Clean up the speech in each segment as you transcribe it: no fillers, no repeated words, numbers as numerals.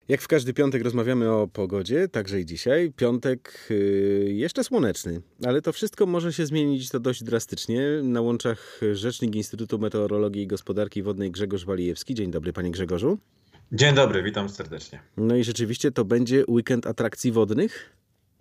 Jak w każdy piątek rozmawiamy o pogodzie, także i dzisiaj. Piątek jeszcze słoneczny, ale to wszystko może się zmienić to dość drastycznie. Na łączach rzecznik Instytutu Meteorologii i Gospodarki Wodnej Grzegorz Walijewski. Dzień dobry, panie Grzegorzu. Dzień dobry, witam serdecznie. No i rzeczywiście to będzie weekend atrakcji wodnych?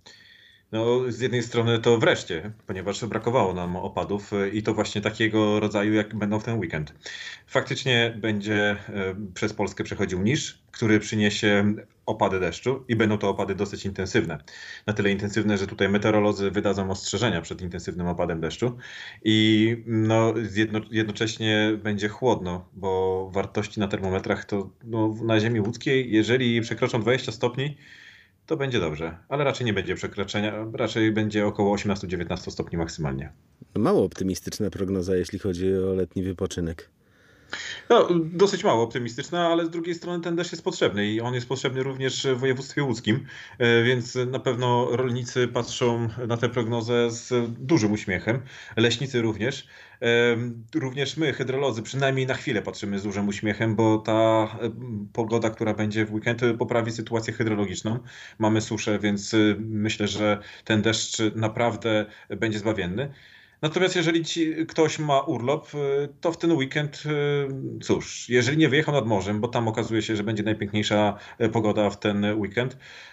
No, z jednej strony to wreszcie, ponieważ brakowało nam opadów i to właśnie takiego rodzaju, jak będą w ten weekend. Faktycznie będzie przez Polskę przechodził niż, który przyniesie opady deszczu i będą to opady dosyć intensywne. Na tyle intensywne, że tutaj meteorolodzy wydadzą ostrzeżenia przed intensywnym opadem deszczu i no, jednocześnie będzie chłodno, bo wartości na termometrach to na ziemi łódzkiej, jeżeli przekroczą 20 stopni, to będzie dobrze, ale raczej nie będzie przekroczenia, raczej będzie około 18-19 stopni maksymalnie. Mało optymistyczna prognoza, jeśli chodzi o letni wypoczynek. No, dosyć mało optymistyczna, ale z drugiej strony ten deszcz jest potrzebny i on jest potrzebny również w województwie łódzkim, więc na pewno rolnicy patrzą na tę prognozę z dużym uśmiechem, leśnicy również. Również my, hydrolodzy, przynajmniej na chwilę patrzymy z dużym uśmiechem, bo ta pogoda, która będzie w weekend, poprawi sytuację hydrologiczną. Mamy suszę, więc myślę, że ten deszcz naprawdę będzie zbawienny. Natomiast jeżeli ktoś ma urlop, to w ten weekend, cóż, jeżeli nie wyjechał nad morzem, bo tam okazuje się, że będzie najpiękniejsza pogoda w ten weekend,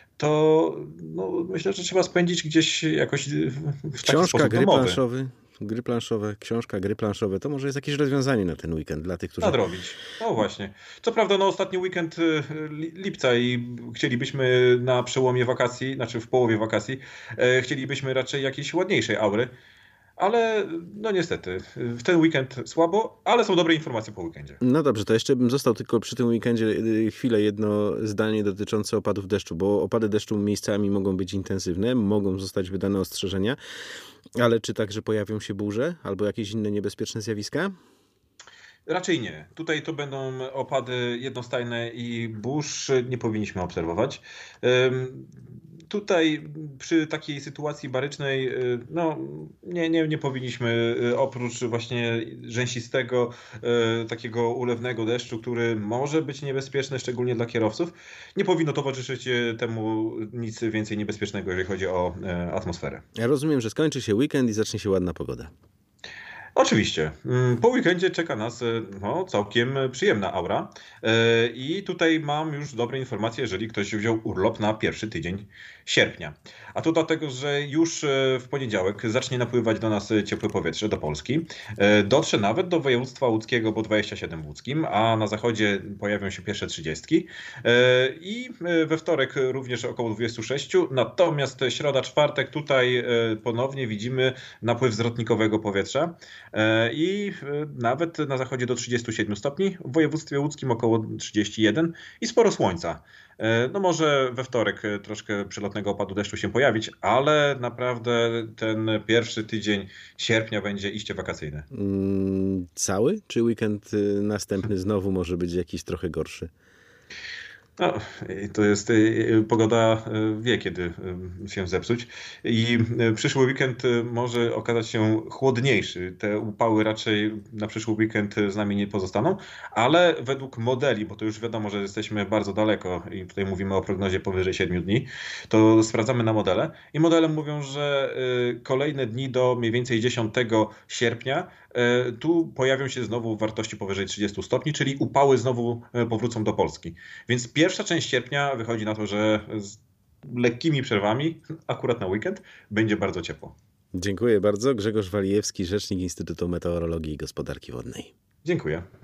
to myślę, że trzeba spędzić gdzieś jakoś w taki sposób domowy. Gry planszowe, książka, gry planszowe, to może jest jakieś rozwiązanie na ten weekend dla tych, którzy... Nadrobić. No właśnie. Co prawda ostatni weekend lipca i chcielibyśmy na przełomie wakacji, znaczy w połowie wakacji, chcielibyśmy raczej jakiejś ładniejszej aury. Ale no niestety, w ten weekend słabo, ale są dobre informacje po weekendzie. No dobrze, to jeszcze bym został tylko przy tym weekendzie chwilę, jedno zdanie dotyczące opadów deszczu, bo opady deszczu miejscami mogą być intensywne, mogą zostać wydane ostrzeżenia, ale czy także pojawią się burze albo jakieś inne niebezpieczne zjawiska? Raczej nie. Tutaj to będą opady jednostajne i burz nie powinniśmy obserwować. Tutaj przy takiej sytuacji barycznej nie powinniśmy oprócz właśnie rzęsistego, takiego ulewnego deszczu, który może być niebezpieczny, szczególnie dla kierowców, nie powinno towarzyszyć temu nic więcej niebezpiecznego, jeżeli chodzi o atmosferę. Ja rozumiem, że skończy się weekend i zacznie się ładna pogoda. Oczywiście. Po weekendzie czeka nas całkiem przyjemna aura i tutaj mam już dobre informacje, jeżeli ktoś wziął urlop na pierwszy tydzień sierpnia. A to dlatego, że już w poniedziałek zacznie napływać do nas ciepłe powietrze, do Polski. Dotrze nawet do województwa łódzkiego, bo 27 w łódzkim, a na zachodzie pojawią się pierwsze 30. I we wtorek również około 26. Natomiast środa, czwartek tutaj ponownie widzimy napływ zwrotnikowego powietrza. I nawet na zachodzie do 37 stopni, w województwie łódzkim około 31 i sporo słońca. No może we wtorek troszkę przelotnego opadu deszczu się pojawić, ale naprawdę ten pierwszy tydzień sierpnia będzie iście wakacyjny. Cały? Czy weekend następny znowu może być jakiś trochę gorszy? No, to jest pogoda wie kiedy się zepsuć i przyszły weekend może okazać się chłodniejszy. Te upały raczej na przyszły weekend z nami nie pozostaną, ale według modeli, bo to już wiadomo, że jesteśmy bardzo daleko i tutaj mówimy o prognozie powyżej 7 dni, to sprawdzamy na modele i modele mówią, że kolejne dni do mniej więcej 10 sierpnia tu pojawią się znowu wartości powyżej 30 stopni, czyli upały znowu powrócą do Polski. Więc pierwsza część sierpnia wychodzi na to, że z lekkimi przerwami, akurat na weekend, będzie bardzo ciepło. Dziękuję bardzo. Grzegorz Walijewski, rzecznik Instytutu Meteorologii i Gospodarki Wodnej. Dziękuję.